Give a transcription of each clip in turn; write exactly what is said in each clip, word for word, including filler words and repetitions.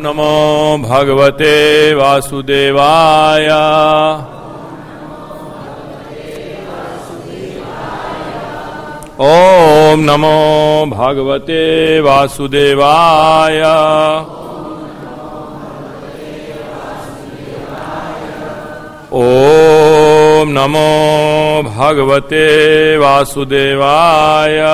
नमो भगवते वासुदेवाय। ओम नमो भगवते वासुदेवाय। ओम नमो भगवते वासुदेवाय।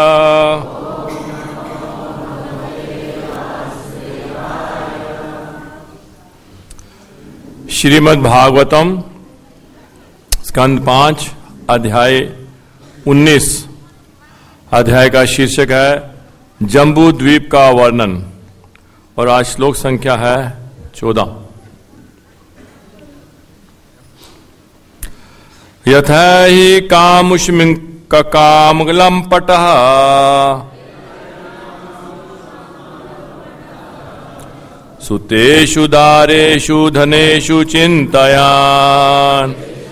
श्रीमद् भागवतम स्कंद पांच अध्याय उन्नीस। अध्याय का शीर्षक है जम्बू द्वीप का वर्णन और आज श्लोक संख्या है चौदह। यथा हि कामुष्मिक कामगलम पटः सुतेषु दारेषु धनेषु चिन्तयान्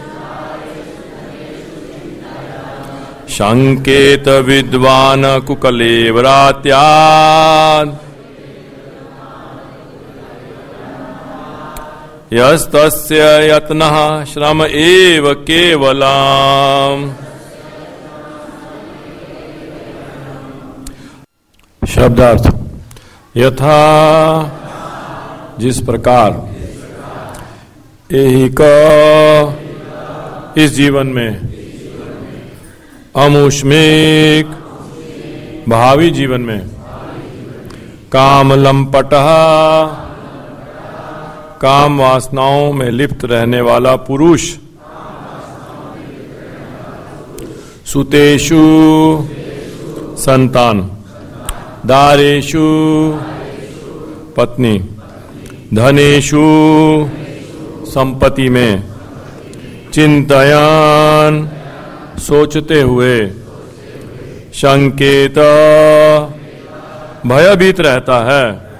संकेत विद्वान् कुकलेवरात्यात् यस्तस्य यत्नः श्रम एव केवलम्। शब्दार्थ यथा जिस प्रकार एहिक इस जीवन में अमुष्मिक भावी जीवन में काम लंपटः काम वासनाओं में लिप्त रहने वाला पुरुष सुतेषु संतान दारेषु पत्नी धनेषु संपत्ति में चिंतयान सोचते हुए संकेत भयभीत रहता है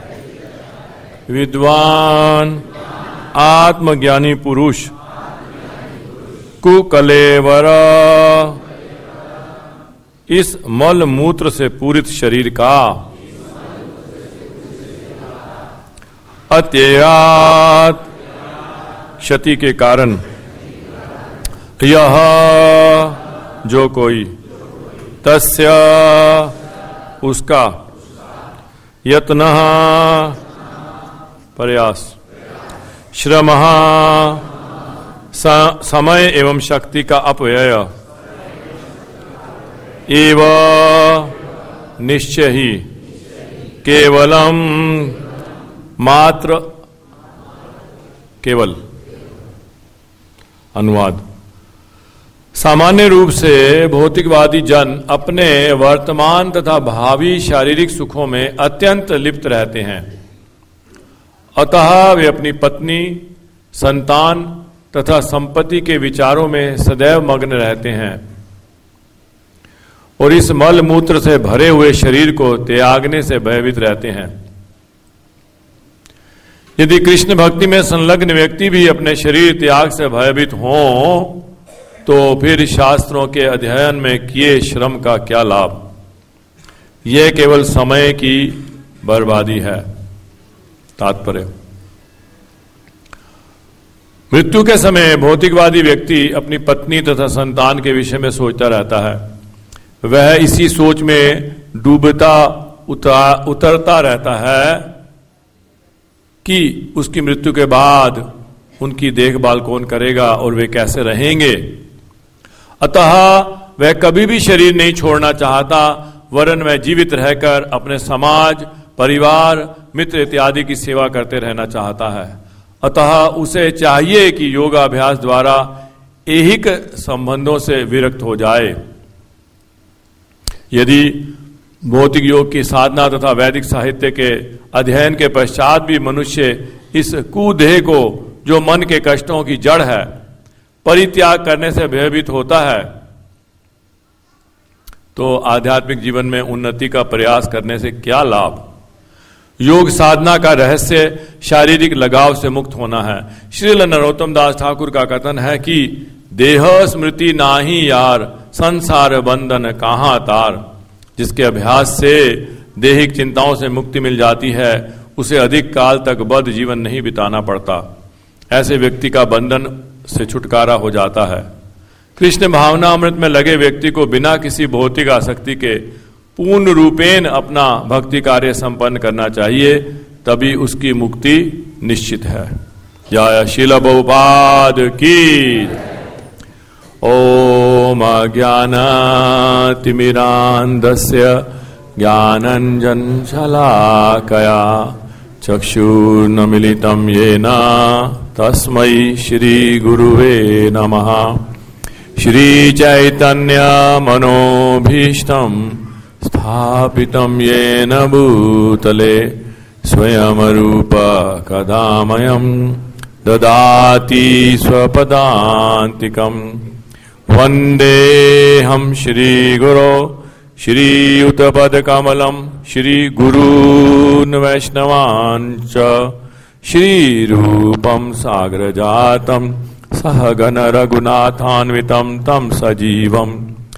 विद्वान आत्मज्ञानी पुरुष कुकलेवर इस मल मूत्र से पूरित शरीर का अत्ययात क्षति के कारण यह जो कोई तस्य उसका यत्नः प्रयास श्रमः समय एवं शक्ति का अपव्यय एव निश्चय ही केवलम मात्र केवल। अनुवाद सामान्य रूप से भौतिकवादी जन अपने वर्तमान तथा भावी शारीरिक सुखों में अत्यंत लिप्त रहते हैं, अतः वे अपनी पत्नी संतान तथा संपत्ति के विचारों में सदैव मग्न रहते हैं और इस मल मूत्र से भरे हुए शरीर को त्यागने से भयभीत रहते हैं। यदि कृष्ण भक्ति में संलग्न व्यक्ति भी अपने शरीर त्याग से भयभीत हों तो फिर शास्त्रों के अध्ययन में किए श्रम का क्या लाभ। यह केवल समय की बर्बादी है। तात्पर्य मृत्यु के समय भौतिकवादी व्यक्ति अपनी पत्नी तथा संतान के विषय में सोचता रहता है। वह इसी सोच में डूबता उतरता रहता है कि उसकी मृत्यु के बाद उनकी देखभाल कौन करेगा और वे कैसे रहेंगे। अतः वह कभी भी शरीर नहीं छोड़ना चाहता, वरन वह जीवित रहकर अपने समाज परिवार मित्र इत्यादि की सेवा करते रहना चाहता है। अतः उसे चाहिए कि योगाभ्यास द्वारा ऐहिक संबंधों से विरक्त हो जाए। यदि भौतिक योग की साधना तथा वैदिक साहित्य के अध्ययन के पश्चात भी मनुष्य इस कुदेह को जो मन के कष्टों की जड़ है परित्याग करने से भयभीत होता है तो आध्यात्मिक जीवन में उन्नति का प्रयास करने से क्या लाभ। योग साधना का रहस्य शारीरिक लगाव से मुक्त होना है। श्रील नरोत्तम दास ठाकुर का कथन है कि देह स्मृति नाही यार संसार बंधन कहां तार। जिसके अभ्यास से दैहिक चिंताओं से मुक्ति मिल जाती है उसे अधिक काल तक बद्ध जीवन नहीं बिताना पड़ता। ऐसे व्यक्ति का बंधन से छुटकारा हो जाता है। कृष्ण भावना अमृत में लगे व्यक्ति को बिना किसी भौतिक आसक्ति के पूर्ण रूपेण अपना भक्ति कार्य संपन्न करना चाहिए, तभी उसकी मुक्ति निश्चित है। जय श्रील प्रभुपाद की। ओम अज्ञानतिमिरान्धस्य ज्ञानञ्जनशलाकया चक्षुर्नमिलितं येन तस्मै श्रीगुरुवे नमः। श्रीचैतन्यमनोभीष्टं स्थापितं येन भूतले स्वयं रूप कदामयं ददाति स्वपदान्तिकम्। वन्देऽहं श्रीगुरो श्रीयुतपदकमलं श्रीगुरून् वैष्णवांश्च श्रीरूपं साग्रजातं सहगण रघुनाथान्वितं तं सजीवं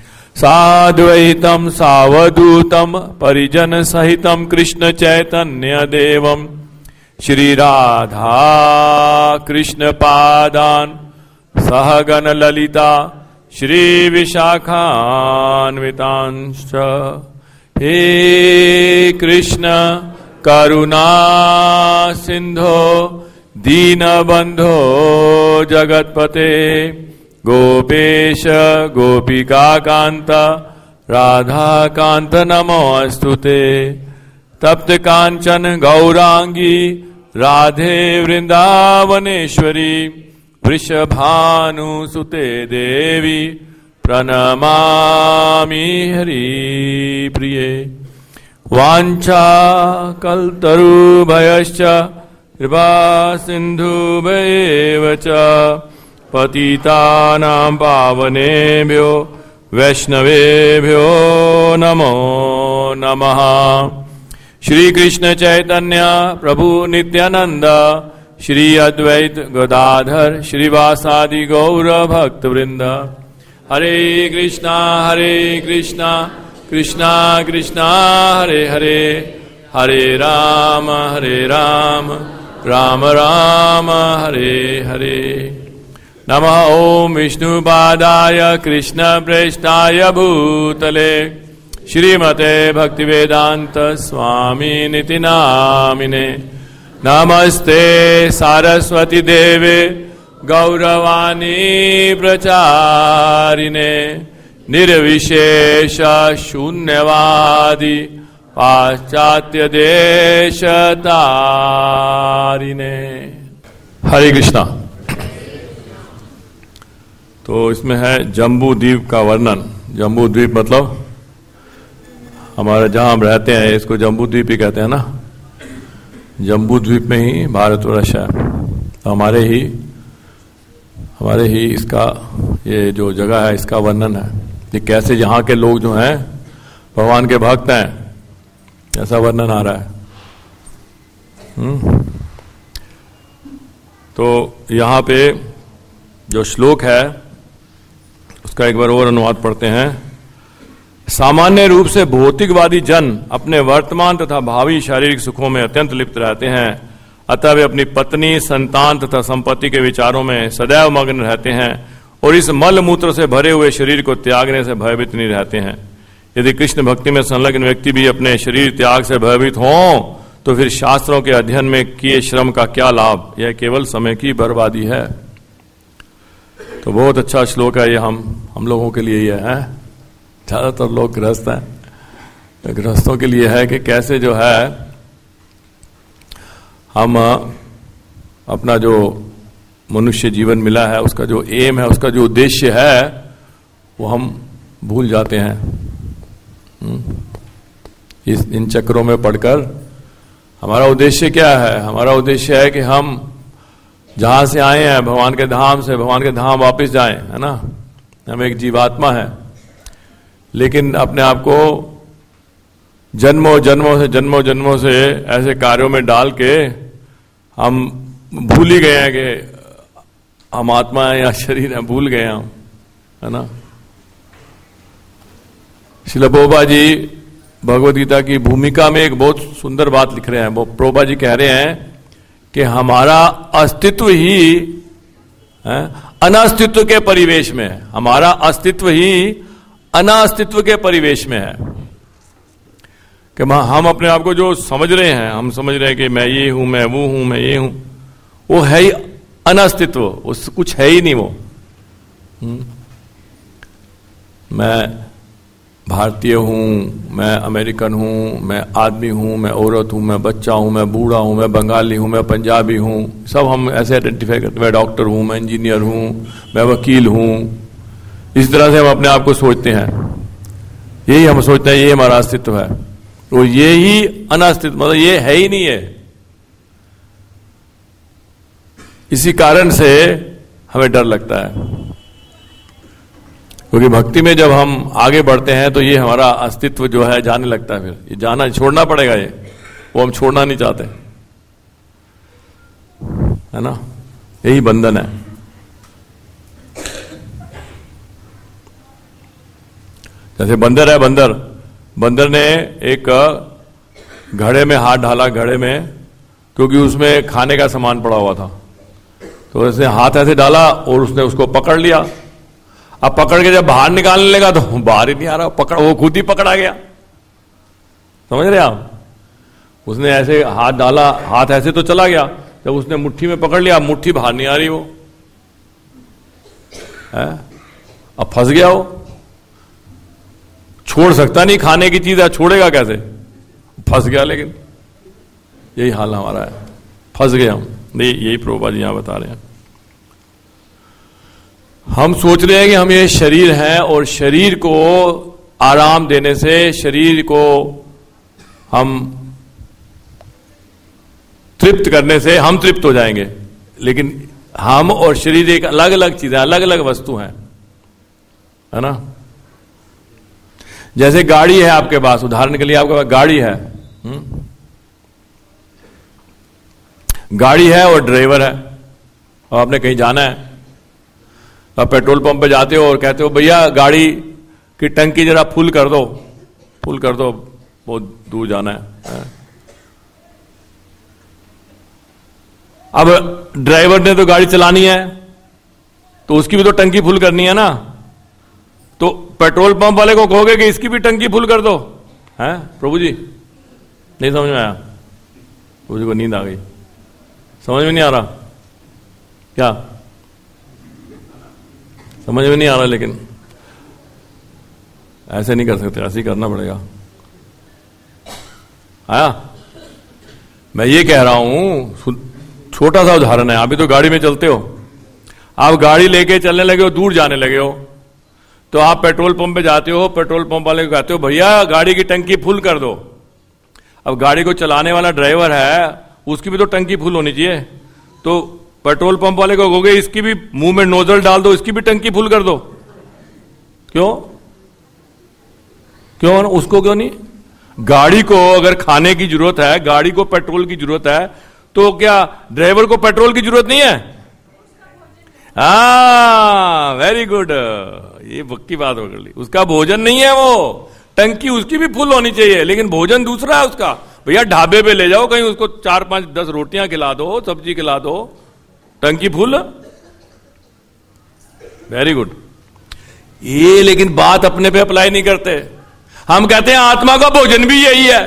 साद्वैतं सावधूतं परिजन सहितं कृष्ण चैतन्य देवं श्रीराधा कृष्ण पादान् सहगण ललिता श्री विशाखान्वितांश्च। हे कृष्ण करुणा सिंधो दीनबंधो जगत्पते गोपेश गोपिकाकांत राधाकांत नमोस्तुते। तप्त कांचन गौरांगी राधे वृंदावनेश्वरी वृषभानुसुते देवी प्रणमामि हरिप्रिये। वाञ्छा कल्पतरुभयश्च कृपा सिन्धुभ्येव च पतितानां पावनेभ्यो वैष्णवेभ्यो नमो नमः। श्री कृष्ण चैतन्य प्रभु नित्यानंद श्री अद्वैत गदाधर श्रीवासादि गौर भक्त वृंद। हरे कृष्णा हरे कृष्णा कृष्णा कृष्णा हरे हरे हरे राम हरे राम राम राम हरे हरे। नमः ओम विष्णुपादाय कृष्ण प्रेष्ठाय भूतले श्रीमते भक्तिवेदांत स्वामी निति नामिने। नमस्ते सारस्वती देवे गौरवाणी प्रचारिणे निर्विशेष शून्यवादी पाश्चात्य देश तारिणे। हरे कृष्णा। तो इसमें है जम्बू द्वीप का वर्णन। जम्बू द्वीप मतलब हमारे जहां हम रहते हैं इसको जम्बू द्वीप ही कहते हैं ना। जम्बू द्वीप में ही भारतवर्ष है, तो हमारे ही हमारे ही इसका ये जो जगह है इसका वर्णन है कि कैसे यहाँ के लोग जो हैं भगवान के भक्त हैं, ऐसा वर्णन आ रहा है। हुँ? तो यहाँ पे जो श्लोक है उसका एक बार और अनुवाद पढ़ते हैं। सामान्य रूप से भौतिकवादी जन अपने वर्तमान तथा भावी शारीरिक सुखों में अत्यंत लिप्त रहते हैं, अतः वे अपनी पत्नी, संतान तथा संपत्ति के विचारों में सदैव मग्न रहते हैं और इस मल मूत्र से भरे हुए शरीर को त्यागने से भयभीत नहीं रहते हैं। यदि कृष्ण भक्ति में संलग्न व्यक्ति भी अपने शरीर त्याग से भयभीत हों तो फिर शास्त्रों के अध्ययन में किए श्रम का क्या लाभ, यह केवल समय की बर्बादी है। तो बहुत अच्छा श्लोक है ये, हम हम लोगों के लिए यह है। ज्यादातर लोग गृहस्थ हैं, तो गृहस्थों के लिए है कि कैसे जो है हम अपना जो मनुष्य जीवन मिला है उसका जो एम है, उसका जो उद्देश्य है वो हम भूल जाते हैं। इस इन चक्रों में पढ़कर हमारा उद्देश्य क्या है? हमारा उद्देश्य है कि हम जहां से आए हैं भगवान के धाम से भगवान के धाम वापस जाएं, है ना। हम एक जीवात्मा है, लेकिन अपने आप को जन्मों जन्मों से जन्मों जन्मों से ऐसे कार्यों में डाल के हम भूल ही गए हैं कि हम आत्मा है या शरीर है, भूल गए हम, है ना। श्रील प्रभुपाद जी भगवद गीता की भूमिका में एक बहुत सुंदर बात लिख रहे हैं। वो प्रभुपाद जी कह रहे हैं कि हमारा अस्तित्व ही है, अनास्तित्व के परिवेश में है। हमारा अस्तित्व ही अनास्तित्व के परिवेश में है कि हम अपने आप को जो समझ रहे हैं, हम समझ रहे हैं कि मैं ये हूं, मैं वो हूं, मैं ये हूं, वो है ही अनास्तित्व, उस कुछ है ही नहीं वो। हुँ? मैं भारतीय हूं, मैं अमेरिकन हूं, मैं आदमी हूं, मैं औरत हूं, मैं बच्चा हूं, मैं बूढ़ा हूं, मैं बंगाली हूं, मैं पंजाबी हूं, सब हम ऐसे आइडेंटिफाई करते हैं। मैं डॉक्टर हूं, मैं इंजीनियर हूं, मैं वकील हूं। इस तरह से हम अपने आप को सोचते हैं, यही हम सोचते हैं, ये हमारा अस्तित्व है। तो ये ही अनास्तित्व, मतलब ये है ही नहीं है। इसी कारण से हमें डर लगता है, क्योंकि भक्ति में जब हम आगे बढ़ते हैं तो ये हमारा अस्तित्व जो है जाने लगता है। फिर ये जाना छोड़ना पड़ेगा, ये वो हम छोड़ना नहीं चाहते, है ना। यही बंधन है। जैसे बंदर है, बंदर बंदर ने एक घड़े में हाथ डाला, घड़े में, क्योंकि उसमें खाने का सामान पड़ा हुआ था। तो उसने हाथ ऐसे डाला और उसने उसको पकड़ लिया। अब पकड़ के जब बाहर निकालने लगा तो बाहर ही नहीं आ रहा, पकड़ वो खुद ही पकड़ा गया। समझ रहे आप? उसने ऐसे हाथ डाला, हाथ ऐसे तो चला गया, जब उसने मुट्ठी में पकड़ लिया, मुट्ठी बाहर नहीं आ रही वो है। अब फंस गया वो, छोड़ सकता नहीं, खाने की चीज है, छोड़ेगा कैसे? फंस गया। लेकिन यही हाल हमारा है, फंस गए हम। नहीं, यही प्रभुपाद जी यहां बता रहे हैं। हम सोच रहे हैं कि हम ये शरीर हैं और शरीर को आराम देने से, शरीर को हम तृप्त करने से हम तृप्त हो जाएंगे। लेकिन हम और शरीर एक अलग अलग चीजें, अलग अलग वस्तु हैं, है ना। जैसे गाड़ी है आपके पास, उदाहरण के लिए आपके पास गाड़ी है, हुँ? गाड़ी है और ड्राइवर है, और आपने कहीं जाना है। आप पेट्रोल पंप पे जाते हो और कहते हो भैया गाड़ी की टंकी जरा फुल कर दो, फुल कर दो, बहुत दूर जाना है। अब ड्राइवर ने तो गाड़ी चलानी है, तो उसकी भी तो टंकी फुल करनी है ना। तो पेट्रोल पंप वाले को कहोगे कि इसकी भी टंकी फुल कर दो, हैं प्रभु जी? नहीं समझ में आया? प्रभु जी को नींद आ गई, समझ में नहीं आ रहा क्या? समझ में नहीं आ रहा, लेकिन ऐसे नहीं कर सकते, ऐसे ही करना पड़ेगा। आया? मैं ये कह रहा हूं, छोटा सा उदाहरण है। अभी तो गाड़ी में चलते हो, आप गाड़ी लेके चलने लगे हो, दूर जाने लगे हो, तो आप पेट्रोल पंप पे जाते हो, पेट्रोल पंप वाले को कहते हो भैया गाड़ी की टंकी फुल कर दो। अब गाड़ी को चलाने वाला ड्राइवर है, उसकी भी तो टंकी फुल होनी चाहिए। तो पेट्रोल पंप वाले को कहोगे इसकी भी मुंह में नोजल डाल दो, इसकी भी टंकी फुल कर दो। क्यों क्यों उसको क्यों नहीं? गाड़ी को अगर खाने की जरूरत है, गाड़ी को पेट्रोल की जरूरत है, तो क्या ड्राइवर को पेट्रोल की जरूरत नहीं है? हाँ, वेरी गुड, ये पक्की बात पकड़ ली। उसका भोजन नहीं है वो, टंकी उसकी भी फुल होनी चाहिए, लेकिन भोजन दूसरा है उसका। भैया ढाबे पे ले जाओ कहीं, उसको चार पांच दस रोटियां खिला दो, सब्जी खिला दो, टंकी फुल, वेरी गुड। ये लेकिन बात अपने पे अप्लाई नहीं करते। हम कहते हैं आत्मा का भोजन भी यही है।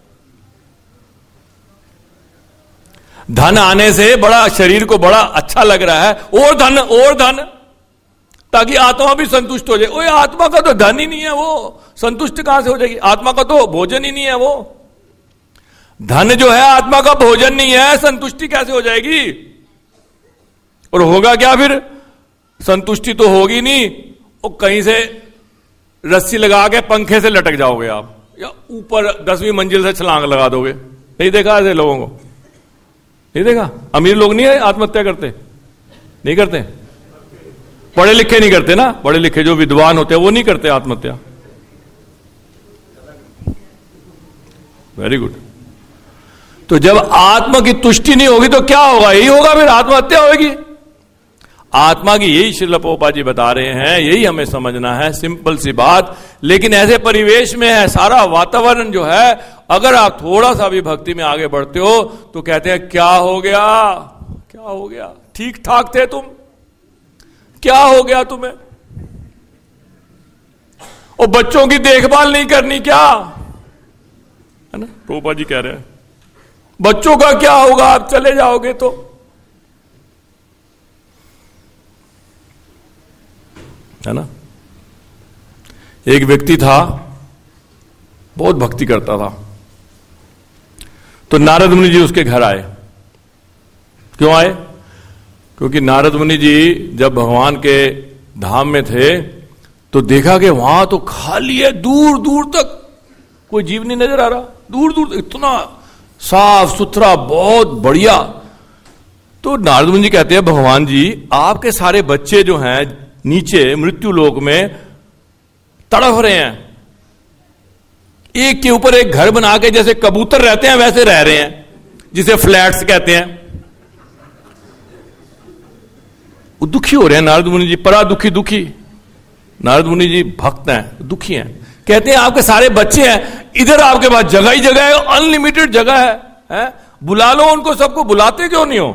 धन आने से बड़ा, शरीर को बड़ा अच्छा लग रहा है, और धन और धन, ताकि आत्मा भी संतुष्ट हो जाए। ओए आत्मा का तो धन ही नहीं है, वो संतुष्ट कहां से हो जाएगी? आत्मा का तो भोजन ही नहीं है वो। धन जो है आत्मा का भोजन नहीं है, संतुष्टि कैसे हो जाएगी? और होगा क्या फिर? संतुष्टि तो होगी नहीं, और कहीं से रस्सी लगा के पंखे से लटक जाओगे आप, या ऊपर दसवीं मंजिल से छलांग लगा दोगे। नहीं देखा ऐसे लोगों को? नहीं देखा? अमीर लोग नहीं है आत्महत्या करते? नहीं करते? पढ़े लिखे नहीं करते ना, पढ़े लिखे जो विद्वान होते हैं वो नहीं करते आत्महत्या। Very good. तो जब आत्मा की तुष्टि नहीं होगी तो क्या होगा? यही होगा, फिर आत्महत्या होगी। आत्मा की यही श्रील प्रभुपाद जी बता रहे हैं, यही हमें समझना है, सिंपल सी बात। लेकिन ऐसे परिवेश में है, सारा वातावरण जो है, अगर आप थोड़ा सा भी भक्ति में आगे बढ़ते हो तो कहते हैं क्या हो गया, क्या हो गया, ठीक ठाक थे तुम, क्या हो गया तुम्हें, और बच्चों की देखभाल नहीं करनी क्या, है ना। प्रभुपाद जी कह रहे हैं बच्चों का क्या होगा, आप चले जाओगे तो। है ना। एक व्यक्ति था, बहुत भक्ति करता था, तो नारद मुनि जी उसके घर आए। क्यों आए? क्योंकि नारद मुनि जी जब भगवान के धाम में थे तो देखा कि वहां तो खाली है, दूर दूर तक कोई जीव नहीं नजर आ रहा, दूर दूर इतना साफ सुथरा, बहुत बढ़िया। तो नारद मुनि जी कहते हैं भगवान जी, आपके सारे बच्चे जो हैं नीचे मृत्यु लोक में तड़फ रहे हैं, एक के ऊपर एक घर बना के जैसे कबूतर रहते हैं वैसे रह रहे हैं, जिसे फ्लैट्स कहते हैं। वो दुखी हो रहे हैं नारद मुनि जी, परा दुखी दुखी। नारद मुनि जी भक्त हैं, दुखी हैं, कहते हैं आपके सारे बच्चे हैं, इधर आपके पास जगह ही जगह है, अनलिमिटेड जगह है, है? बुला लो उनको, सबको बुलाते क्यों नहीं हो?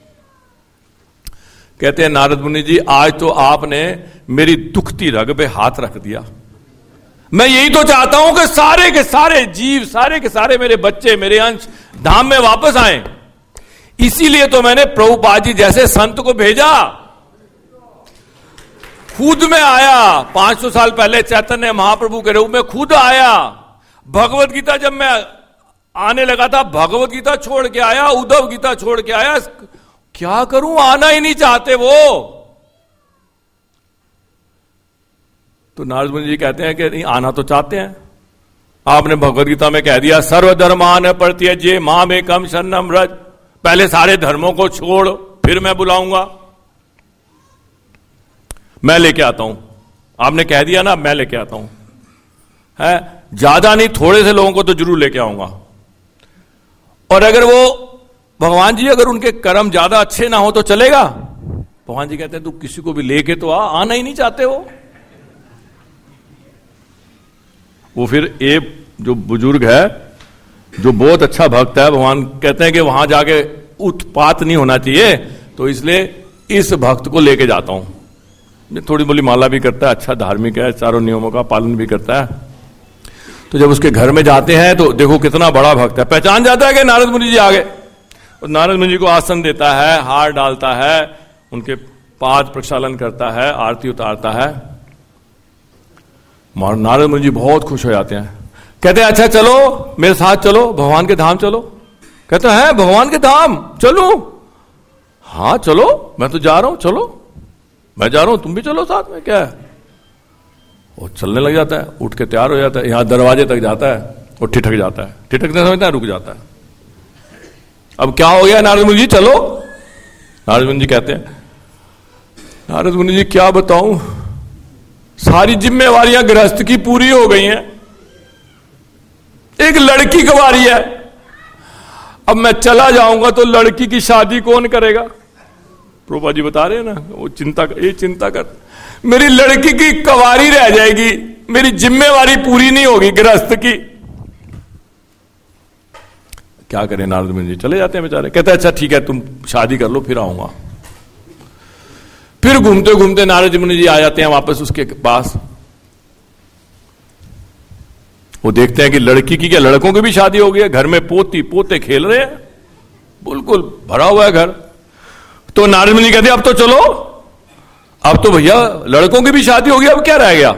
कहते हैं नारद मुनि जी, आज तो आपने मेरी दुखती रग पे हाथ रख दिया। मैं यही तो चाहता हूं कि सारे के सारे जीव, सारे के सारे मेरे बच्चे, मेरे अंश धाम में वापस आए। इसीलिए तो मैंने प्रभुपाद जी जैसे संत को भेजा, खुद में आया। पांच सौ साल पहले चैतन्य महाप्रभु के रूप में खुद आया। भगवत गीता जब मैं आने लगा था, भगवत गीता छोड़ के आया, उद्धव गीता छोड़ के आया। क्या करूं, आना ही नहीं चाहते वो। तो नारद मुनि जी कहते हैं कि नहीं, आना तो चाहते हैं। आपने भगवत गीता में कह दिया सर्वधर्मान परित्यज्य मामेकं शरणं व्रज, पहले सारे धर्मों को छोड़ फिर मैं बुलाऊंगा, मैं लेके आता हूं। आपने कह दिया ना, मैं लेके आता हूं, है ज्यादा नहीं, थोड़े से लोगों को तो जरूर लेके आऊंगा। और अगर वो भगवान जी, अगर उनके कर्म ज्यादा अच्छे ना हो तो चलेगा? भगवान जी कहते हैं तू किसी को भी लेके तो आ, आना ही नहीं चाहते हो। वो फिर एक जो बुजुर्ग है, जो बहुत अच्छा भक्त है, भगवान कहते हैं कि वहां जाके उत्पात नहीं होना चाहिए, तो इसलिए इस भक्त को लेके जाता हूं। थोड़ी बोली माला भी करता है, अच्छा धार्मिक है, चारों नियमों का पालन भी करता है। तो जब उसके घर में जाते हैं तो देखो कितना बड़ा भक्त है, पहचान जाता है कि नारद मुनि जी आ गए। और नारद मुनि जी को आसन देता है, हार डालता है, उनके पाद प्रक्षालन करता है, आरती उतारता है। नारद मुनि जी बहुत खुश हो जाते हैं, कहते हैं अच्छा चलो मेरे साथ चलो, भगवान के धाम चलो। कहते हैं भगवान के धाम चलो? हाँ चलो, मैं तो जा रहा हूं, चलो मैं जा रहा हूं, तुम भी चलो साथ में, क्या है। वो चलने लग जाता है, उठ के तैयार हो जाता है, यहां दरवाजे तक जाता है और ठिठक जाता है, ठिठकने समझता है, रुक जाता है। अब क्या हो गया नारद मुनि जी, चलो। नारद मुनि जी कहते हैं नारद मुनि जी क्या बताऊं, सारी जिम्मेवारियां गृहस्थ की पूरी हो गई हैं, एक लड़की कवारी है, अब मैं चला जाऊंगा तो लड़की की शादी कौन करेगा? प्रभुपाद जी बता रहे हैं ना, वो चिंता ये चिंता कर, मेरी लड़की की कवारी रह जाएगी, मेरी जिम्मेवारी पूरी नहीं होगी गृहस्थ की। क्या करें नारद मुनि जी, चले जाते हैं बेचारे। कहते हैं अच्छा ठीक है, तुम शादी कर लो, फिर आऊंगा। फिर घूमते घूमते नारद मुनि जी आ जाते हैं वापस उसके पास। वो देखते हैं कि लड़की की क्या, लड़कों की भी शादी हो गई है, घर में पोती पोते खेल रहे हैं, बिल्कुल भरा हुआ है घर। तो नारद मुनि कहते अब तो चलो, अब तो भैया लड़कों की भी शादी हो गई, अब क्या रह गया?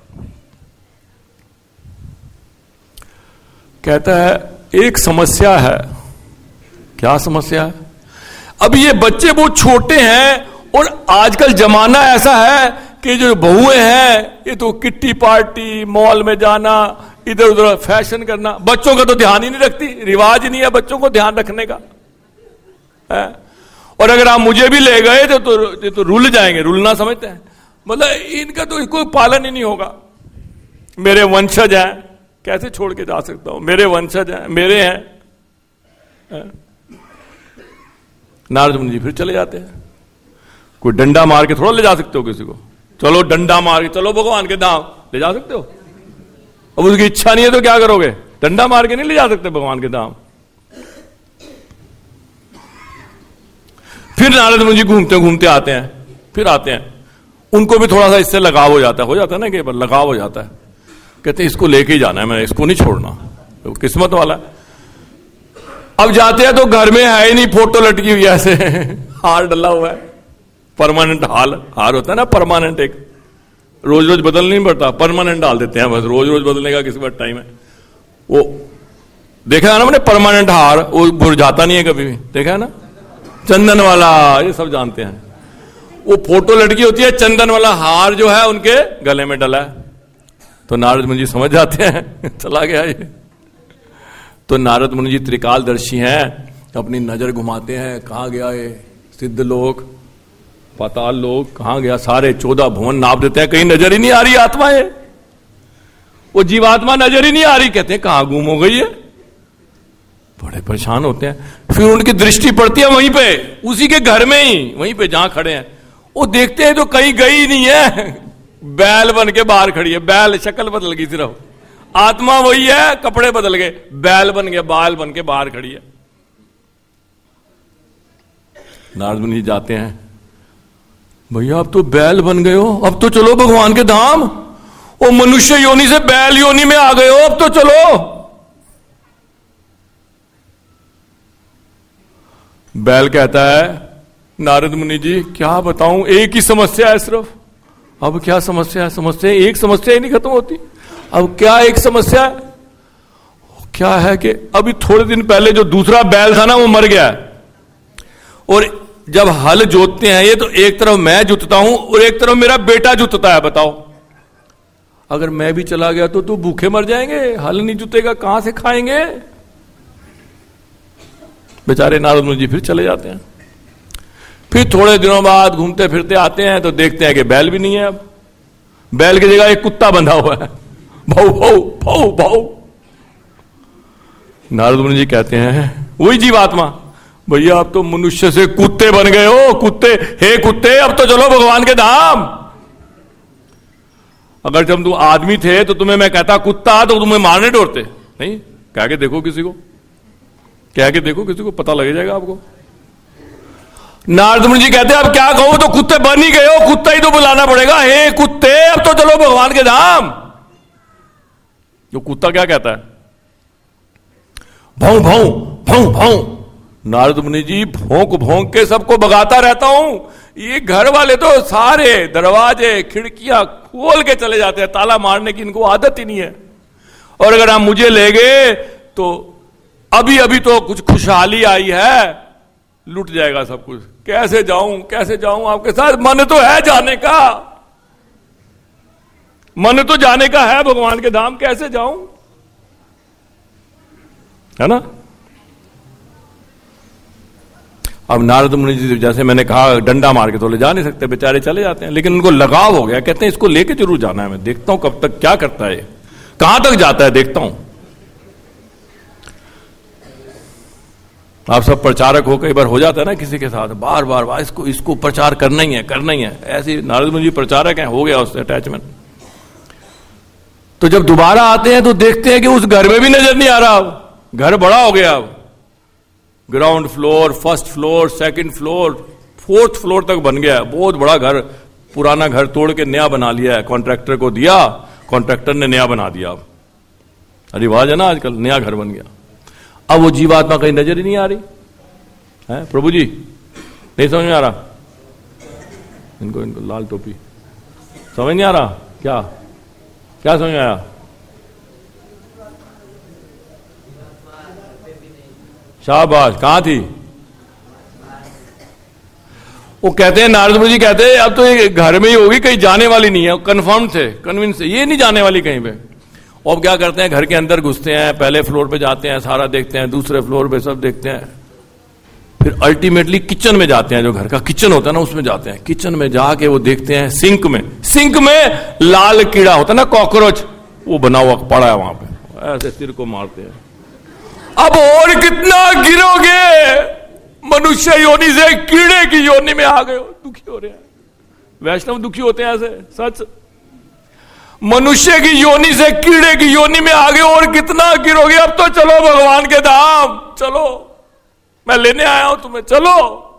कहता है एक समस्या है। क्या समस्या है? अब ये बच्चे बहुत छोटे हैं और आजकल जमाना ऐसा है कि जो बहुएं हैं ये तो किट्टी पार्टी, मॉल में जाना, इधर उधर फैशन करना, बच्चों का तो ध्यान ही नहीं रखती, रिवाज ही नहीं है बच्चों को ध्यान रखने का है। और अगर आप मुझे भी ले गए तो तो, तो रुल जाएंगे, रुलना समझते हैं, मतलब इनका तो कोई पालन ही नहीं होगा। मेरे वंशज हैं, कैसे छोड़ के जा सकता हूं, मेरे वंशज हैं, मेरे हैं, हैं? नारद मुनि जी फिर चले जाते हैं। कोई डंडा मार के थोड़ा ले जा सकते हो किसी को, चलो डंडा मार के चलो भगवान के धाम, ले जा सकते हो? अब उसकी इच्छा नहीं है तो क्या करोगे? डंडा मार के नहीं ले जा सकते भगवान के धाम। फिर नारद मुनि जी घूमते घूमते आते हैं, फिर आते हैं, उनको भी थोड़ा सा इससे लगाव हो जाता है, हो जाता है ना कि लगाव हो जाता है, कहते हैं इसको लेके ही जाना है, मैं इसको नहीं छोड़ना, तो किस्मत वाला है। अब जाते हैं तो घर में है ही नहीं, फोटो लटकी हुई ऐसे हार डला हुआ है, परमानेंट हाल हार होता है ना परमानेंट, एक रोज रोज बदल नहीं पड़ता, परमानेंट डाल देते हैं बस, रोज रोज बदलने का किसी बार टाइम है। वो देखा है ना मैंने, परमानेंट हार वो मुरझाता नहीं है कभी भी, देखा है ना, चंदन वाला, ये सब जानते हैं। वो फोटो लटकी होती है, चंदन वाला हार जो है उनके गले में डला है, तो नारद मुनि जी समझ जाते हैं चला गया ये। तो नारद मुनि जी त्रिकालदर्शी हैं, अपनी नजर घुमाते हैं, कहां गया ये सिद्ध लोक, पाताल लोक, कहां गया, सारे चौदह भुवन नाप देते हैं, कहीं नजर ही नहीं आ रही आत्मा है, वो जीवात्मा नजर ही नहीं आ रही, कहते हैं कहां गुम हो गई है, बड़े परेशान होते हैं। फिर उनकी दृष्टि पड़ती है वहीं पे, उसी के घर में ही, वहीं पे जहां खड़े हैं, वो देखते हैं तो कहीं गई ही नहीं है, बैल बन के बाहर खड़ी है, बैल शक्ल बदल गई, सिर्फ आत्मा वही है, कपड़े बदल गए, बैल बन गया, बाल बन के बाहर खड़ी है। नारद मुनि जाते हैं, भैया अब तो बैल बन गए हो, अब तो चलो भगवान के धाम, वो मनुष्य योनि से बैल योनि में आ गए हो, अब तो चलो। बैल कहता है नारद मुनि जी क्या बताऊं, एक ही समस्या है सिर्फ। अब क्या समस्या है? समस्या एक समस्या ही नहीं खत्म होती। अब क्या एक समस्या है? क्या है कि अभी थोड़े दिन पहले जो दूसरा बैल था ना वो मर गया है, और जब हल जोतते हैं ये, तो एक तरफ मैं जुतता हूं और एक तरफ मेरा बेटा जुतता है। बताओ, अगर मैं भी चला गया तो तो भूखे मर जाएंगे, हल नहीं जुतेगा कहां से खाएंगे? बेचारे नारद मुनि जी फिर चले जाते हैं। फिर थोड़े दिनों बाद घूमते फिरते आते हैं तो देखते हैं कि बैल भी नहीं है। अब बैल की जगह एक कुत्ता बंधा हुआ है, भाऊ भाऊ भाऊ भाऊ। नारद मुनि जी कहते हैं वही जीवात्मा, भैया आप तो मनुष्य से कुत्ते बन गए हो, कुत्ते, हे कुत्ते अब तो चलो भगवान के धाम। अगर जब तुम आदमी थे तो तुम्हें मैं कहता कुत्ता तो तुम्हें मारने डरते नहीं, कह के देखो किसी को, कह के देखो किसी को, पता लग जाएगा आपको। नारद मुनि जी कहते हैं अब क्या कहो, तो कुत्ते बन ही गए हो, कुत्ता ही तो बुलाना पड़ेगा, हे कुत्ते अब तो चलो भगवान के धाम। जो कुत्ता क्या कहता है? भौं भौं भौं भौं। नारद मुनि जी भौंक भौंक के सबको भगाता रहता हूं, ये घर वाले तो सारे दरवाजे खिड़कियां खोल के चले जाते हैं, ताला मारने की इनको आदत ही नहीं है। और अगर आप मुझे ले गए तो अभी अभी तो कुछ खुशहाली आई है, लुट जाएगा सब कुछ, कैसे जाऊं कैसे जाऊं आपके साथ? मन तो है जाने का, मन तो जाने का है भगवान के धाम, कैसे जाऊं? है ना। अब नारद मुनि जी जैसे मैंने कहा डंडा मार के तो ले जा नहीं सकते, बेचारे चले जाते हैं, लेकिन उनको लगाव हो गया, कहते हैं इसको लेके जरूर जाना है, मैं देखता हूं कब तक क्या करता है, कहां तक जाता है देखता हूं। आप सब प्रचारक हो, कई बार हो जाता है ना किसी के साथ, बार बार बार इसको इसको प्रचार करना ही है करना ही है, ऐसे नारद मुनि जी प्रचारक हैं, हो गया उससे अटैचमेंट। तो जब दोबारा आते हैं तो देखते हैं कि उस घर में भी नजर नहीं आ रहा, घर बड़ा हो गया, अब ground floor, first floor, second floor, fourth floor तक बन गया, बहुत बड़ा घर, पुराना घर तोड़ के नया बना लिया है, कॉन्ट्रैक्टर को दिया, कॉन्ट्रैक्टर ने नया बना दिया। अब रिवाज है ना आजकल, नया घर बन गया। अब वो जीवात्मा कहीं नजर ही नहीं आ रही है। प्रभु जी नहीं समझ में आ रहा इनको, इनको लाल टोपी समझ नहीं आ रहा, क्या क्या समझ में आया? शाबाश, कहां थी? वो कहते हैं नारद मुनि जी कहते हैं अब तो ये घर में ही होगी, कहीं जाने वाली नहीं है, कंफर्म थे, कन्विंस थे, ये नहीं जाने वाली कहीं पे। और क्या करते हैं, घर के अंदर घुसते हैं, पहले फ्लोर पे जाते हैं, सारा देखते हैं, दूसरे फ्लोर पे सब देखते हैं, फिर अल्टीमेटली किचन में जाते हैं, जो घर का किचन होता है ना उसमें जाते हैं। किचन में जाके वो देखते हैं सिंक में, सिंक में लाल कीड़ा होता है ना, कॉकरोच, वो बना हुआ पड़ा है वहां पे, ऐसे सिर को मारते हैं। अब और कितना गिरोगे, मनुष्य योनि से कीड़े की योनि में आ गए हो, दुखी हो रहे हैं। वैष्णव दुखी होते हैं ऐसे, सच। मनुष्य की योनि से कीड़े की योनि में आ गए, और कितना गिरोगे, अब तो चलो भगवान के धाम, चलो मैं लेने आया हूं तुम्हें, चलो।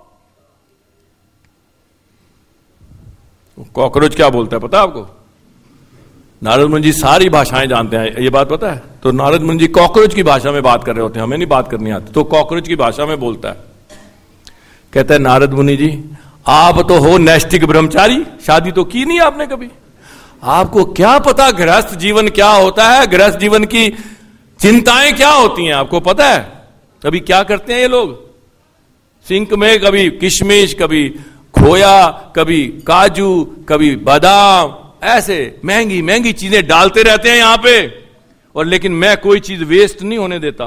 कॉकरोच क्या बोलता है पता है आपको? नारद मुनि जी सारी भाषाएं जानते हैं, ये बात पता है? तो नारद मुनि जी कॉकरोच की भाषा में बात कर रहे होते हैं, हमें नहीं बात करनी आती, तो कॉकरोच की भाषा में बोलता है। कहता है नारद मुनि जी आप तो हो नैष्ठिक ब्रह्मचारी, शादी तो की नहीं आपने कभी, आपको क्या पता गृहस्थ जीवन क्या होता है, गृहस्थ जीवन की चिंताएं क्या होती हैं, आपको पता है? कभी क्या करते हैं ये लोग, सिंक में कभी किशमिश, कभी खोया, कभी काजू, कभी बादाम, ऐसे महंगी महंगी चीजें डालते रहते हैं यहां पे, और लेकिन मैं कोई चीज वेस्ट नहीं होने देता,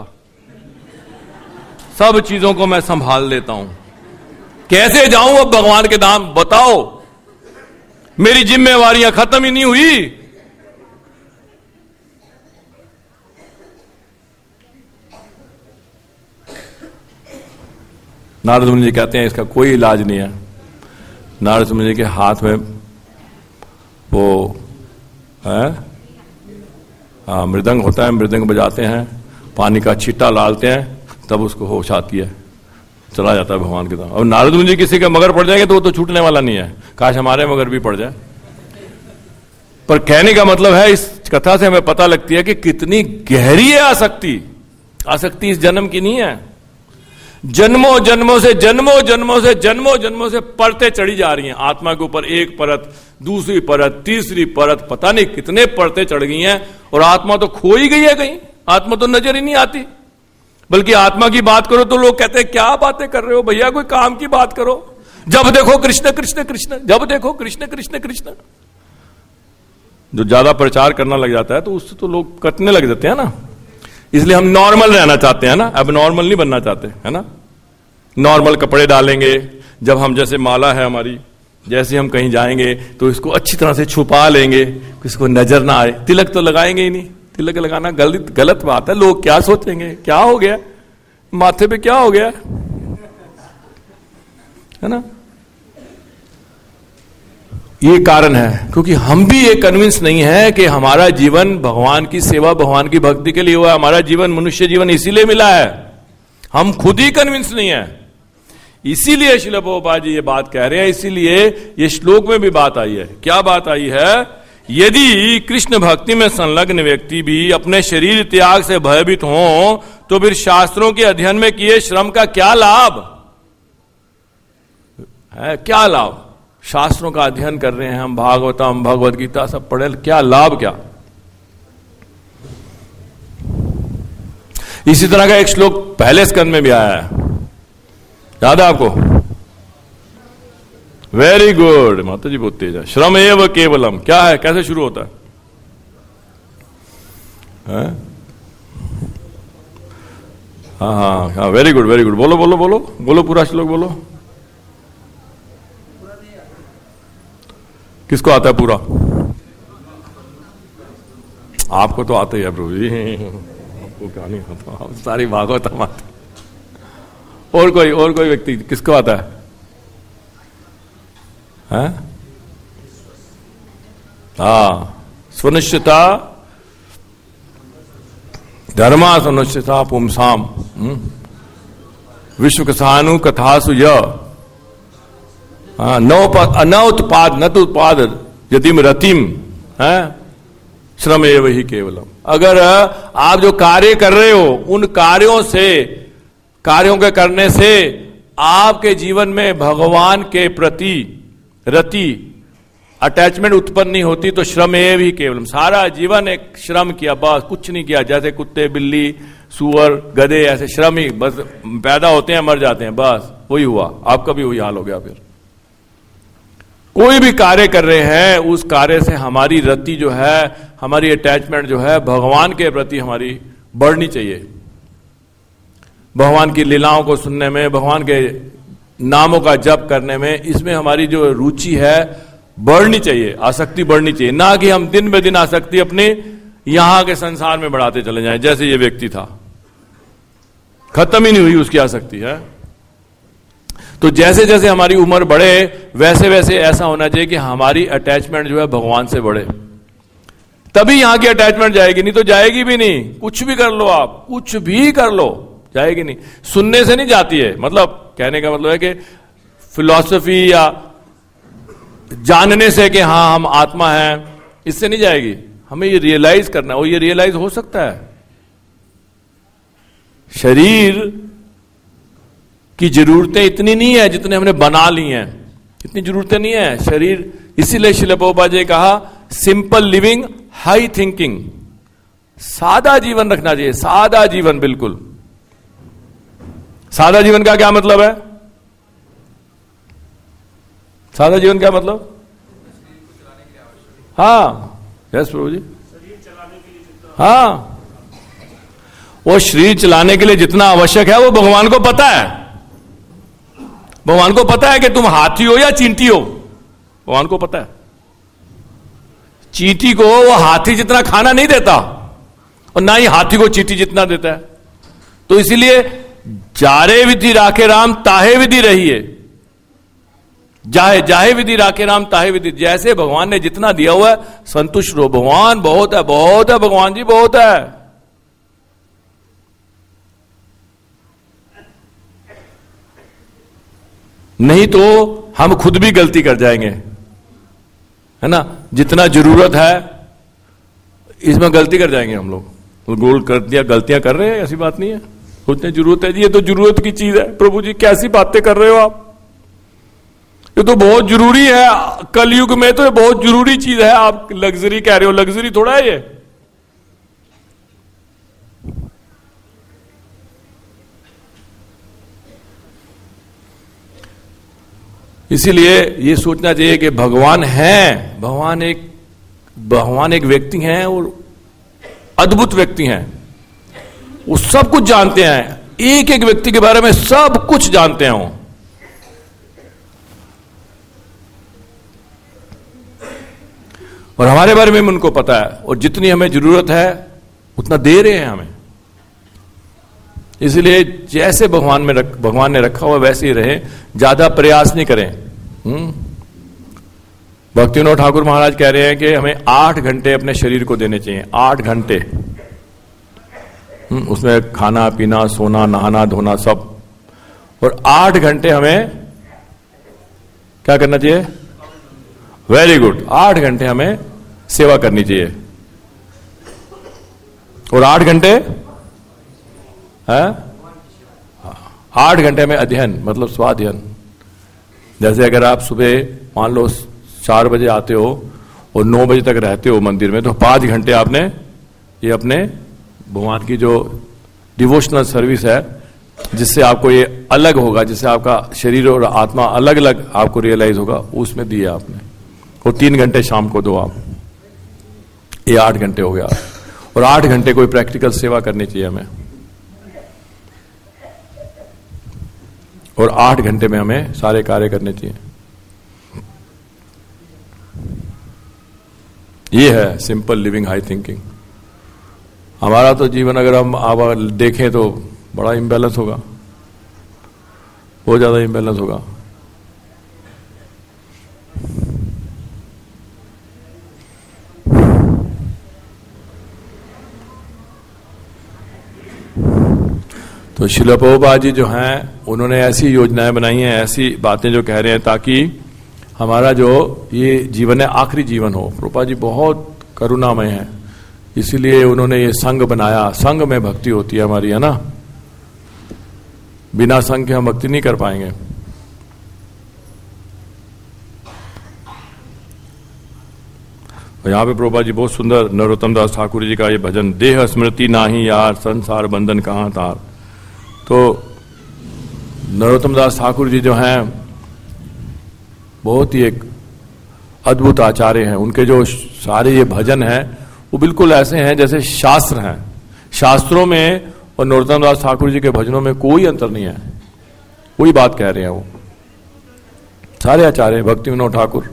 सब चीजों को मैं संभाल लेता हूं। कैसे जाऊं अब भगवान के धाम, बताओ, मेरी जिम्मेवारियां खत्म ही नहीं हुई। नारद मुनि जी कहते हैं इसका कोई इलाज नहीं है। नारद मुनि जी के हाथ में वो है हाँ मृदंग होता है, मृदंग बजाते हैं, पानी का छींटा डालते हैं, तब उसको होश आती है, चला जाता है भगवान के धाम। अब नारद मुनि जी किसी के मगर पड़ जाएंगे तो वो तो छूटने वाला नहीं है, काश हमारे मगर भी पड़ जाए। पर कहने का मतलब है, इस कथा से हमें पता लगती है कि कितनी गहरी है आसक्ति। आसक्ति इस जन्म की नहीं है, जन्मों जन्मों से जन्मों जन्मों से जन्मों जन्मों से परतें चढ़ी जा रही हैं आत्मा के ऊपर, एक परत, दूसरी परत, तीसरी परत, पता नहीं कितने परतें चढ़ गई हैं, और आत्मा तो खो ही गई है कहीं, आत्मा तो नजर ही नहीं आती। बल्कि आत्मा की बात करो तो लोग कहते हैं क्या बातें कर रहे हो भैया, कोई काम की बात करो, जब देखो कृष्ण कृष्ण कृष्ण, जब देखो कृष्ण कृष्ण कृष्ण। जो ज्यादा प्रचार करना लग जाता है तो उससे तो लोग कटने लग जाते हैं ना। इसलिए हम नॉर्मल रहना चाहते हैं ना, अब नॉर्मल नहीं बनना चाहते, है ना। नॉर्मल कपड़े डालेंगे, जब हम जैसे माला है हमारी, जैसे हम कहीं जाएंगे तो इसको अच्छी तरह से छुपा लेंगे, किसी को नजर ना आए। तिलक तो लगाएंगे ही नहीं, तिलक लगाना गलत गलत बात है, लोग क्या सोचेंगे, क्या हो गया माथे पे, क्या हो गया, है ना। ये कारण है क्योंकि हम भी ये कन्विंस नहीं है कि हमारा जीवन भगवान की सेवा, भगवान की भक्ति के लिए हुआ। हमारा जीवन मनुष्य जीवन इसीलिए मिला है, हम खुद ही कन्विंस नहीं है। इसीलिए श्रील प्रभुपाद जी ये बात कह रहे हैं, इसीलिए ये श्लोक में भी बात आई है। क्या बात आई है? यदि कृष्ण भक्ति में संलग्न व्यक्ति भी अपने शरीर त्याग से भयभीत हो तो फिर शास्त्रों के अध्ययन में किए श्रम का क्या लाभ है? क्या लाभ? शास्त्रों का अध्ययन कर रहे हैं हम, भागवतम भगवद गीता सब पढ़े, क्या लाभ? क्या? इसी तरह का एक श्लोक पहले स्कंद में भी आया है, याद है आपको? वेरी गुड माता जी, बहुत तेज है। श्रम एव केवलम, क्या है, कैसे शुरू होता है? है? हाँ हाँ हाँ, वेरी गुड वेरी गुड, बोलो बोलो बोलो बोलो, पूरा श्लोक बोलो। किसको आता है पूरा? आपको तो आता ही है प्रभु जी, आपको क्या नहीं आता, आप सारी भागवत हम आते। और कोई और कोई व्यक्ति किसको आता है? हैं? हाँ, स्वनिश्चिता धर्मा स्वनिश्चिता पुंसाम विश्व कथानु कथासु य न उत्पाद न तो उत्पाद यदिम रतिम है श्रम एव ही केवलम। अगर आप जो कार्य कर रहे हो उन कार्यों से, कार्यों के करने से आपके जीवन में भगवान के प्रति रति, अटैचमेंट उत्पन्न नहीं होती तो श्रम एव ही केवलम। सारा जीवन एक श्रम किया, बस कुछ नहीं किया। जैसे कुत्ते, बिल्ली, सुअर, गधे, ऐसे श्रम ही, बस पैदा होते हैं मर जाते हैं, बस वही हुआ। आपका भी वही हाल हो गया। फिर कोई भी कार्य कर रहे हैं, उस कार्य से हमारी रति जो है, हमारी अटैचमेंट जो है भगवान के प्रति हमारी बढ़नी चाहिए। भगवान की लीलाओं को सुनने में, भगवान के नामों का जप करने में, इसमें हमारी जो रुचि है बढ़नी चाहिए, आसक्ति बढ़नी चाहिए। ना कि हम दिन ब दिन आसक्ति अपने यहां के संसार में बढ़ाते चले जाएं। जैसे ये व्यक्ति था, खत्म ही नहीं हुई उसकी आसक्ति है। तो जैसे जैसे हमारी उम्र बढ़े वैसे वैसे ऐसा होना चाहिए कि हमारी अटैचमेंट जो है भगवान से बढ़े, तभी यहां की अटैचमेंट जाएगी, नहीं तो जाएगी भी नहीं। कुछ भी कर लो आप, कुछ भी कर लो, जाएगी नहीं। सुनने से नहीं जाती है, मतलब कहने का मतलब है कि फिलॉसफी या जानने से कि हाँ हम आत्मा हैं, इससे नहीं जाएगी। हमें ये रियलाइज करना है, और ये रियलाइज हो सकता है। शरीर की जरूरतें इतनी नहीं है जितने हमने बना ली हैं, इतनी जरूरतें नहीं है शरीर। इसीलिए श्रील प्रभुपाद जी ने कहा सिंपल लिविंग हाई थिंकिंग, सादा जीवन रखना चाहिए, सादा जीवन, बिल्कुल सादा जीवन का क्या मतलब है? सादा जीवन क्या मतलब? हाँ यस प्रभु जी, हाँ वो शरीर चलाने के लिए जितना आवश्यक है वो भगवान को पता है। भगवान को पता है कि तुम हाथी हो या चींटी हो, भगवान को पता है। चींटी को वो हाथी जितना खाना नहीं देता और ना ही हाथी को चींटी जितना देता है। तो इसीलिए जारे विधि राखे राम ताहे विधि रहिए, जाहे जाहे विधि राखे राम ताहे विधि। जैसे भगवान ने जितना दिया हुआ है संतुष्ट रहो। भगवान बहुत है, बहुत है, भगवान जी बहुत है। नहीं तो हम खुद भी गलती कर जाएंगे, है ना। जितना जरूरत है इसमें गलती कर जाएंगे हम लोग। गोल कर दिया, गलतियां कर रहे हैं, ऐसी बात नहीं है। उतनी जरूरत है जी, ये तो जरूरत की चीज है। प्रभु जी कैसी बातें कर रहे हो आप, ये तो बहुत जरूरी है कलयुग में, तो ये बहुत जरूरी चीज है। आप लग्जरी कह रहे हो, लग्जरी थोड़ा है ये। इसीलिए ये सोचना चाहिए कि भगवान है, भगवान एक भगवान एक व्यक्ति हैं और अद्भुत व्यक्ति हैं। वो सब कुछ जानते हैं, एक एक व्यक्ति के बारे में सब कुछ जानते हैं वो। और हमारे बारे में उनको पता है, और जितनी हमें जरूरत है उतना दे रहे हैं हमें। इसलिए जैसे भगवान में रख, भगवान ने रखा हुआ वैसे ही रहे, ज्यादा प्रयास नहीं करें। हम्म भक्तिविनोद ठाकुर महाराज कह रहे हैं कि हमें आठ घंटे अपने शरीर को देने चाहिए, आठ घंटे। हम्म उसमें खाना पीना सोना नहाना धोना सब, और आठ घंटे हमें क्या करना चाहिए? वेरी गुड, आठ घंटे हमें सेवा करनी चाहिए, और आठ घंटे है आठ घंटे में अध्ययन, मतलब स्वाध्ययन। जैसे अगर आप सुबह मान लो चार बजे आते हो और नौ बजे तक रहते हो मंदिर में, तो पांच घंटे आपने ये अपने भगवान की जो डिवोशनल सर्विस है, जिससे आपको ये अलग होगा, जिससे आपका शरीर और आत्मा अलग अलग आपको रियलाइज होगा, उसमें दिया आपने। और तीन घंटे शाम को दो आप, ये आठ घंटे हो गया। और आठ घंटे कोई प्रैक्टिकल सेवा करनी चाहिए हमें, और आठ घंटे में हमें सारे कार्य करने चाहिए। ये है सिंपल लिविंग हाई थिंकिंग। हमारा तो जीवन अगर हम आप देखें तो बड़ा इम्बैलेंस होगा, बहुत ज्यादा इम्बैलेंस होगा। तो श्रील प्रभुपाद जी जो हैं उन्होंने ऐसी योजनाएं बनाई हैं, ऐसी बातें जो कह रहे हैं, ताकि हमारा जो ये जीवन है आखिरी जीवन हो। प्रभुपाद जी बहुत करुणामय है, इसीलिए उन्होंने ये संघ बनाया। संघ में भक्ति होती है हमारी, है ना। बिना संघ के हम भक्ति नहीं कर पाएंगे। यहाँ पे प्रभुपाद जी बहुत सुंदर नरोत्तम दास ठाकुर जी का ये भजन, देह स्मृति नाही यार संसार बंधन कहां तार। तो नरोत्तम दास ठाकुर जी जो हैं बहुत ही एक अद्भुत आचार्य हैं। उनके जो सारे ये भजन हैं वो बिल्कुल ऐसे हैं जैसे शास्त्र हैं। शास्त्रों में और नरोत्तम दास ठाकुर जी के भजनों में कोई अंतर नहीं है, कोई बात कह रहे हैं वो सारे आचार्य। भक्तिविनोद ठाकुर,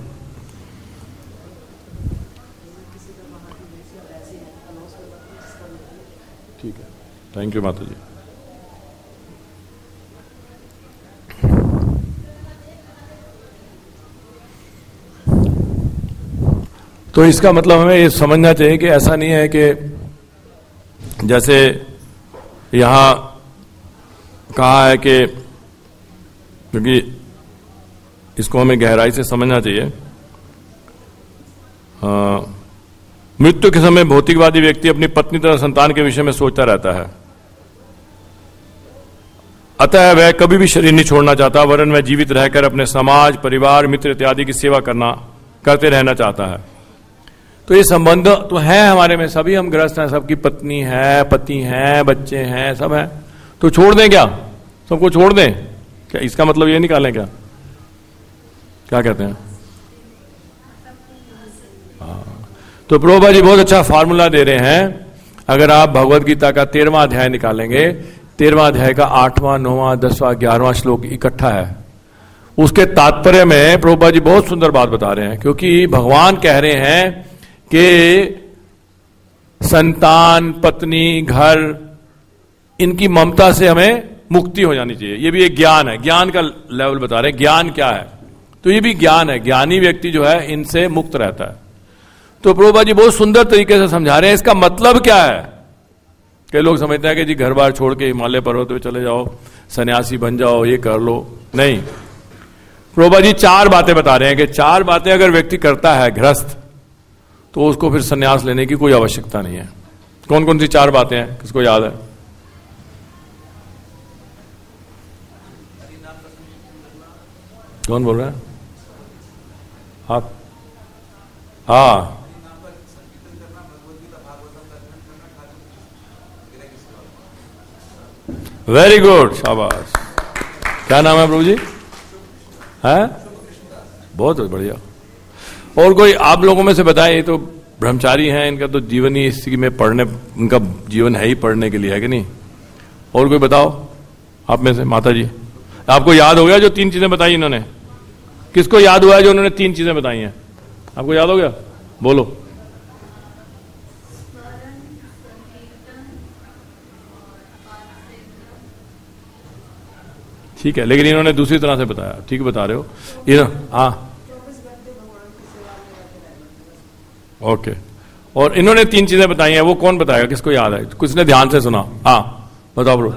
ठीक है, थैंक यू माता जी। तो इसका मतलब हमें ये समझना चाहिए कि ऐसा नहीं है कि जैसे यहां कहा है कि, क्योंकि इसको हमें गहराई से समझना चाहिए। मृत्यु के समय भौतिकवादी व्यक्ति अपनी पत्नी तथा संतान के विषय में सोचता रहता है, अतः वह कभी भी शरीर नहीं छोड़ना चाहता, वरन वह जीवित रहकर अपने समाज, परिवार, मित्र इत्यादि की सेवा करना करते रहना चाहता है। तो ये संबंध तो है हमारे में, सभी हम ग्रस्त हैं, सबकी पत्नी है, पति हैं, बच्चे हैं, सब हैं, तो छोड़ दें क्या? सबको छोड़ दें क्या? इसका मतलब ये निकालें क्या? क्या कहते हैं? हाँ, तो प्रभुपा जी बहुत अच्छा फार्मूला दे रहे हैं। अगर आप भगवद गीता का तेरहवां अध्याय निकालेंगे, तेरहवां अध्याय का आठवां, नौवां, दसवां, ग्यारहवां श्लोक इकट्ठा है, उसके तात्पर्य में प्रभुपा जी बहुत सुंदर बात बता रहे हैं। क्योंकि भगवान कह रहे हैं कि संतान, पत्नी, घर, इनकी ममता से हमें मुक्ति हो जानी चाहिए। ये भी एक ज्ञान है, ज्ञान का लेवल बता रहे हैं। ज्ञान क्या है? तो ये भी ज्ञान है। ज्ञानी व्यक्ति जो है इनसे मुक्त रहता है। तो प्रभुपा जी बहुत सुंदर तरीके से समझा रहे हैं इसका मतलब क्या है। कई लोग समझते हैं कि जी घर बार छोड़ के हिमालय पर्वत पे चले जाओ, सन्यासी बन जाओ, ये कर लो। नहीं, प्रभुपा जी चार बातें बता रहे हैं कि चार बातें अगर व्यक्ति करता है गृहस्थ, तो उसको फिर सन्यास लेने की कोई आवश्यकता नहीं है। कौन कौन सी चार बातें हैं, किसको याद है? कौन बोल रहे हैं आप? हाँ, वेरी गुड, शाबाश। क्या नाम है प्रभु जी? है? बहुत बढ़िया। और कोई आप लोगों में से बताएं, ये तो ब्रह्मचारी हैं, इनका तो जीवन ही इसी में पढ़ने, उनका जीवन है ही पढ़ने के लिए, है कि नहीं? और कोई बताओ आप में से। माता जी, आपको याद हो गया जो तीन चीजें बताई इन्होंने? किसको याद हुआ है जो उन्होंने तीन चीजें बताई हैं? आपको याद हो गया? बोलो। ठीक है, लेकिन इन्होंने दूसरी तरह से बताया। ठीक बता रहे हो ये? हाँ, ओके। और इन्होंने तीन चीजें बताई हैं, वो कौन बताएगा? किसको याद है? किसने ध्यान से सुना? हाँ बताओ ब्रो।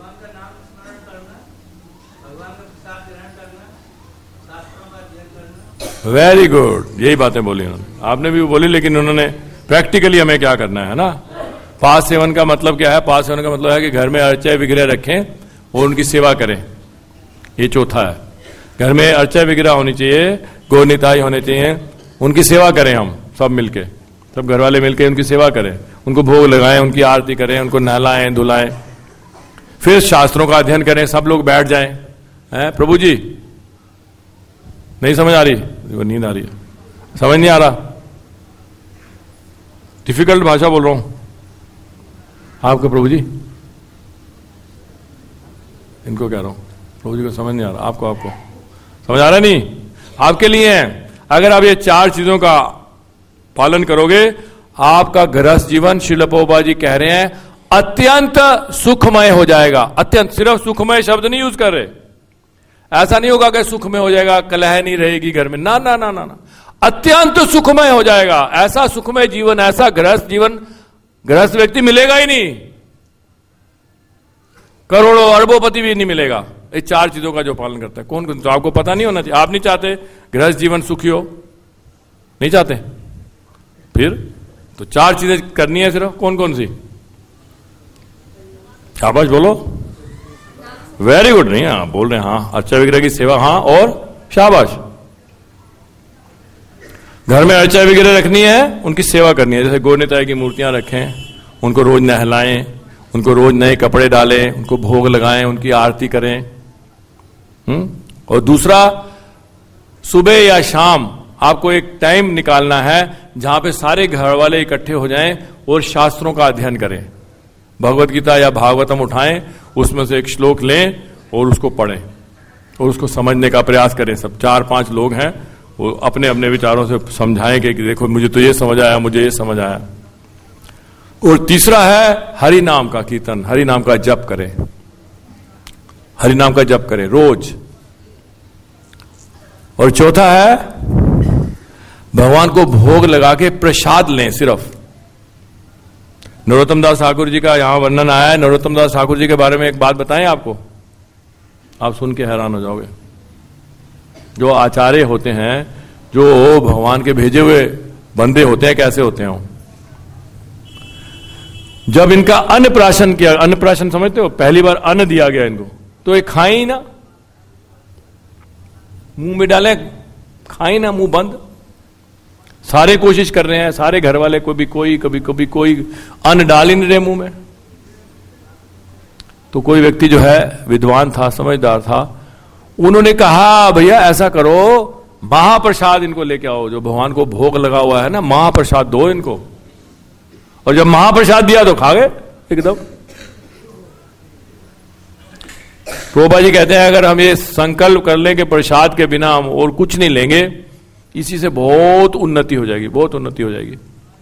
वेरी गुड, यही बातें बोली उन्होंने। आपने भी बोली, लेकिन उन्होंने प्रैक्टिकली हमें क्या करना है ना। पाद सेवन का मतलब क्या है? पाद सेवन का मतलब है कि घर में अर्चा विग्रह रखें और उनकी सेवा करें। ये चौथा है। घर में अर्चा विग्रह होनी चाहिए, गौनिताई होने चाहिए, उनकी सेवा करें हम सब मिलके, सब घर वाले मिलके उनकी सेवा करें, उनको भोग लगाएं, उनकी आरती करें, उनको नहलाएं धुलाएं, फिर शास्त्रों का अध्ययन करें, सब लोग बैठ जाएं। हैं प्रभु जी? नहीं समझ आ रही? वो नींद आ रही है, समझ नहीं आ रहा? डिफिकल्ट भाषा बोल रहा हूं आपको प्रभु जी? इनको कह रहा हूं, प्रभु जी को समझ नहीं आ रहा। आपको आपको समझ आ रहा नहीं? आपके लिए है। अगर आप ये चार चीजों का पालन करोगे, आपका गृहस्थ जीवन, श्रील प्रभुपाद जी कह रहे हैं, अत्यंत सुखमय हो जाएगा। अत्यंत, सिर्फ सुखमय शब्द नहीं यूज कर रहे। ऐसा नहीं होगा कि सुखमय हो जाएगा, कलह नहीं रहेगी घर में, ना ना ना ना ना, अत्यंत सुखमय हो जाएगा। ऐसा सुखमय जीवन, ऐसा गृहस्थ जीवन गृहस्थ व्यक्ति मिलेगा ही नहीं, करोड़ों अरबोपति भी नहीं मिलेगा। ये चार चीजों का जो पालन करता है। कौन कौन? तो आपको पता नहीं होना चाहिए। आप नहीं चाहते गृहस्थ जीवन सुखी हो? नहीं चाहते? फिर तो चार चीजें करनी है सिर्फ। कौन कौन सी? शाबाश बोलो। Very good. नहीं, हाँ बोल रहे हैं। हाँ, अर्चा विग्रह की सेवा, हाँ, और शाबाश। घर में अर्चा विग्रह रखनी है, उनकी सेवा करनी है। जैसे गौनिताई की मूर्तियां रखें, उनको रोज नहलाएं, उनको रोज नए कपड़े डालें, उनको भोग लगाएं, उनकी आरती करें। हम्म और दूसरा, सुबह या शाम आपको एक टाइम निकालना है जहां पे सारे घर वाले इकट्ठे हो जाएं और शास्त्रों का अध्ययन करें। भगवत गीता या भागवतम उठाएं, उसमें से एक श्लोक लें और उसको पढ़ें और उसको समझने का प्रयास करें। सब चार पांच लोग हैं, वो अपने अपने विचारों से समझाएं कि देखो मुझे तो ये समझ आया, मुझे ये समझ आया। और तीसरा है हरि नाम का कीर्तन, हरि नाम का जप करें, हरि नाम का जप करें रोज। और चौथा है भगवान को भोग लगा के प्रसाद लें सिर्फ। नरोत्तम दास ठाकुर जी का यहां वर्णन आया है। नरोत्तम दास ठाकुर जी के बारे में एक बात बताएं आपको, आप सुन के हैरान हो जाओगे। जो आचार्य होते हैं, जो भगवान के भेजे हुए बंदे होते हैं, कैसे होते हैं? जब इनका अन्नप्राशन किया, अन्नप्राशन समझते हो, पहली बार अन्न दिया गया इनको, तो ये खाए ही ना, मुंह में डाले खाए ना, मुंह बंद। सारे कोशिश कर रहे हैं, सारे घर वाले को भी कोई कभी कभी कोई अन्न डाल ही नहीं रहे मुंह में। तो कोई व्यक्ति जो है विद्वान था, समझदार था, उन्होंने कहा भैया ऐसा करो, महाप्रसाद इनको लेके आओ, जो भगवान को भोग लगा हुआ है ना, महाप्रसाद दो इनको। और जब महाप्रसाद दिया तो खा गए एकदम। प्रभुपाद जी कहते हैं अगर हम ये संकल्प कर लें कि प्रसाद के बिना हम और कुछ नहीं लेंगे, इसी से बहुत उन्नति हो जाएगी, बहुत उन्नति हो जाएगी।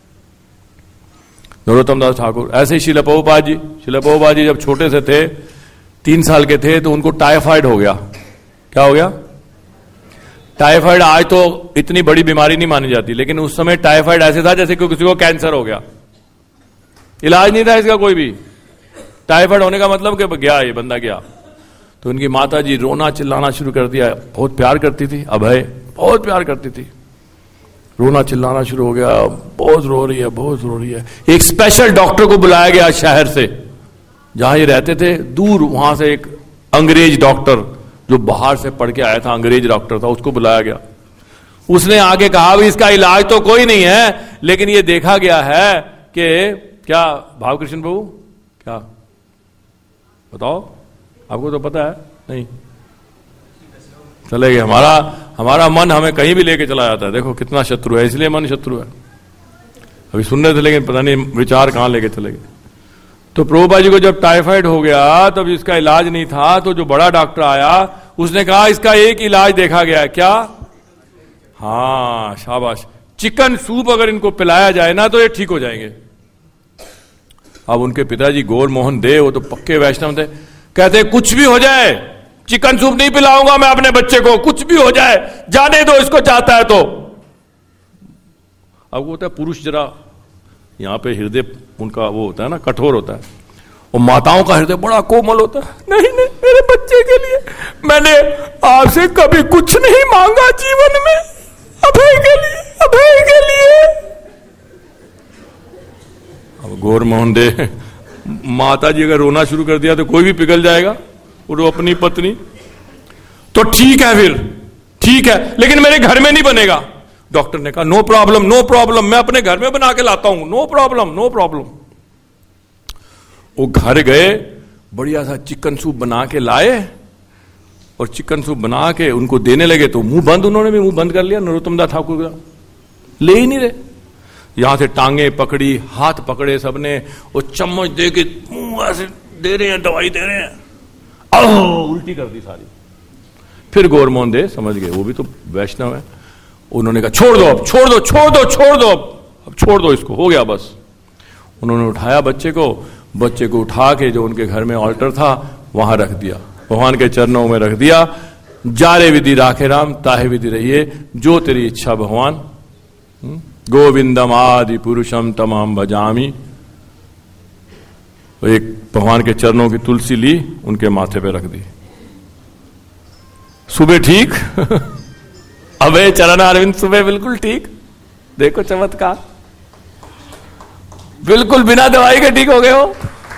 नरोत्तम दास ठाकुर, ऐसे ही शिला प्रभुपाद जी, शिला प्रभुपाद जी जब छोटे से थे, तीन साल के थे, तो उनको टाइफाइड हो गया। क्या हो गया? टाइफाइड। आज तो इतनी बड़ी बीमारी नहीं मानी जाती, लेकिन उस समय टाइफाइड ऐसे था जैसे कि किसी को कैंसर हो गया, इलाज नहीं था इसका कोई भी। टाइफाइड होने का मतलब कि गया, ये बंदा गया। तो उनकी माता जी रोना चिल्लाना शुरू कर दिया। बहुत प्यार करती थी, अभय बहुत प्यार करती थी, रोना चिल्लाना शुरू हो गया, बहुत रो रही है, बहुत रो रही है। एक स्पेशल डॉक्टर को बुलाया गया शहर से, जहां ये रहते थे दूर, वहां से एक अंग्रेज डॉक्टर जो बाहर से पढ़ के आया था, अंग्रेज डॉक्टर था, उसको बुलाया गया। उसने आके कहा भी इसका इलाज तो कोई नहीं है, लेकिन ये देखा गया है कि क्या भावकृष्ण प्रभु, क्या बताओ, आपको तो पता है नहीं? चले गए। हमारा हमारा मन हमें कहीं भी लेके चला जाता है, देखो कितना शत्रु है, इसलिए मन शत्रु है। अभी सुन रहे थे लेकिन पता नहीं विचार कहां लेके चले गए। तो प्रभुपाद जी को जब टाइफाइड हो गया, तब इसका इलाज नहीं था, तो जो बड़ा डॉक्टर आया उसने कहा इसका एक इलाज देखा गया है। क्या? हाँ शाबाश, चिकन सूप अगर इनको पिलाया जाए ना तो ये ठीक हो जाएंगे। अब उनके पिताजी गौर मोहन दे, वो तो पक्के वैष्णव थे, कहते कुछ भी हो जाए चिकन सूप नहीं पिलाऊंगा मैं अपने बच्चे को, कुछ भी हो जाए, जाने दो इसको चाहता है तो। अब वो होता है पुरुष जरा यहां पे हृदय उनका वो होता है ना, कठोर होता है, और माताओं का हृदय बड़ा कोमल होता है। नहीं नहीं, मेरे बच्चे के लिए मैंने आपसे कभी कुछ नहीं मांगा जीवन में, अभय के लिए, अभय के लिए। अब गौर मोहन दे, माता जी अगर रोना शुरू कर दिया तो कोई भी पिघल जाएगा, और वो अपनी पत्नी। तो ठीक है, फिर ठीक है, लेकिन मेरे घर में नहीं बनेगा। डॉक्टर ने कहा नो प्रॉब्लम, नो प्रॉब्लम, मैं अपने घर में बना के लाता हूं, नो प्रॉब्लम, नो प्रॉब्लम। वो घर गए, बढ़िया सा चिकन सूप बना के लाए, और चिकन सूप बना के उनको देने लगे, तो मुंह बंद, उन्होंने भी मुंह बंद कर लिया। नरोत्तम दास ठाकुर का ले ही नहीं रहे। यहां से टांगे पकड़ी, हाथ पकड़े सबने, और चम्मच दे के मुंह ऐसे दे रहे हैं, दवाई दे रहे हैं, उल्टी कर दी सारी। फिर गौर मोहन दे समझ गए, वो भी तो वैष्णव है। उन्होंने कहा छोड़ दो अब, छोड़ दो, छोड़ दो, छोड़ दो, अब छोड़ दो इसको, हो गया बस। उन्होंने उठाया बच्चे को, बच्चे को उठा के जो उनके घर में ऑल्टर था वहां रख दिया, भगवान के चरणों में रख दिया। जारे विधि राखे राम, ताहे विधि रहिए, जो तेरी इच्छा भगवान। गोविंदम आदि पुरुषम तमाम भजामी। एक भगवान के चरणों की तुलसी ली, उनके माथे पे रख दी। सुबह ठीक अबे चरण अरविंद सुबह बिल्कुल ठीक। देखो चमत्कार, बिल्कुल बिना दवाई के ठीक हो गए हो।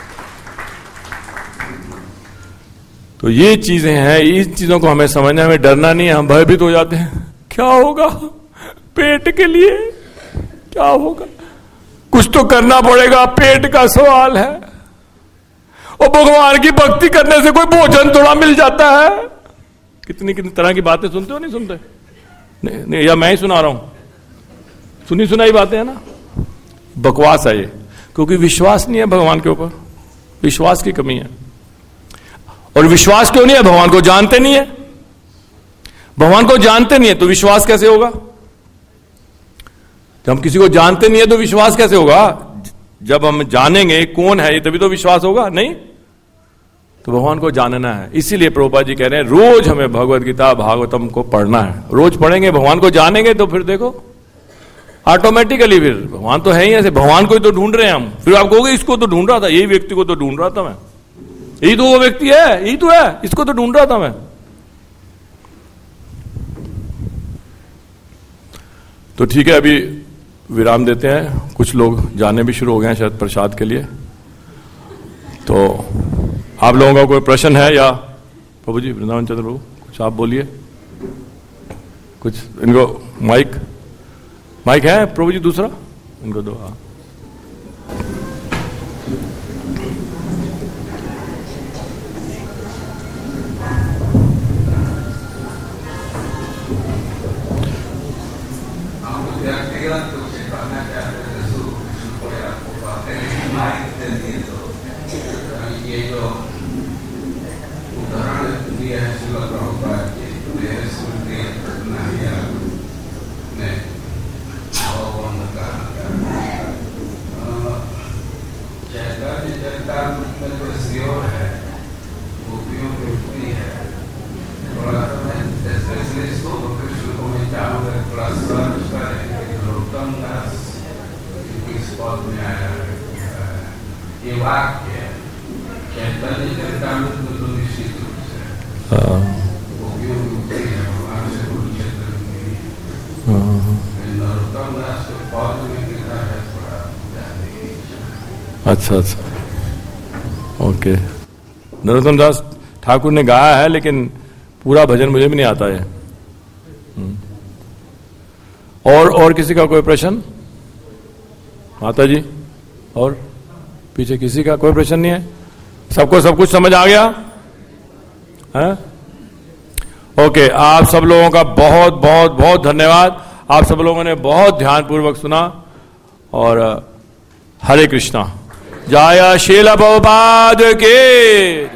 तो ये चीजें हैं, इन चीजों को हमें समझना, हमें डरना नहीं है। हम भयभीत हो जाते हैं, क्या होगा पेट के लिए, क्या होगा, कुछ तो करना पड़ेगा, पेट का सवाल है। और भगवान की भक्ति करने से कोई भोजन थोड़ा मिल जाता है। कितनी कितनी तरह की बातें सुनते हो, नहीं सुनते? नहीं, नहीं, या मैं ही सुना रहा हूं? सुनी सुनाई बातें है ना, बकवास है ये, क्योंकि विश्वास नहीं है भगवान के ऊपर, विश्वास की कमी है। और विश्वास क्यों नहीं है? भगवान को जानते नहीं है। भगवान को जानते नहीं है तो विश्वास कैसे होगा? जब हम किसी को जानते नहीं है तो विश्वास कैसे होगा? जब हम जानेंगे कौन है ये, तभी तो विश्वास होगा। नहीं तो भगवान को जानना है। इसीलिए प्रभुपाद जी कह रहे हैं रोज हमें भगवत गीता भागवतम को पढ़ना है। रोज पढ़ेंगे, भगवान को जानेंगे, तो फिर देखो ऑटोमेटिकली फिर भगवान तो है ही ऐसे, भगवान को ही तो ढूंढ रहे हैं हम, फिर आप कहोगे इसको तो ढूंढ रहा था, यही व्यक्ति को तो ढूंढ रहा था मैं, यही तो वो व्यक्ति है, यही तो है, इसको तो ढूंढ रहा था मैं। तो ठीक है, अभी विराम देते हैं, कुछ लोग जाने भी शुरू हो गए हैं शायद प्रसाद के लिए। तो आप लोगों का कोई प्रश्न है? या प्रभु जी, वृंदावन चंद्र प्रभु, कुछ आप बोलिए कुछ। इनको माइक माइक है प्रभु जी, दूसरा इनको दो। हाँ, अच्छा अच्छा, ओके। नरोत्तम दास ठाकुर ने गाया है, लेकिन पूरा भजन मुझे भी नहीं आता है। और और किसी का कोई प्रश्न? माता जी, और पीछे किसी का कोई प्रश्न नहीं है? सबको सब कुछ समझ आ गया है? ओके, आप सब लोगों का बहुत बहुत बहुत धन्यवाद। आप सब लोगों ने बहुत ध्यानपूर्वक सुना। और हरे कृष्णा। जय श्रील प्रभुपाद के।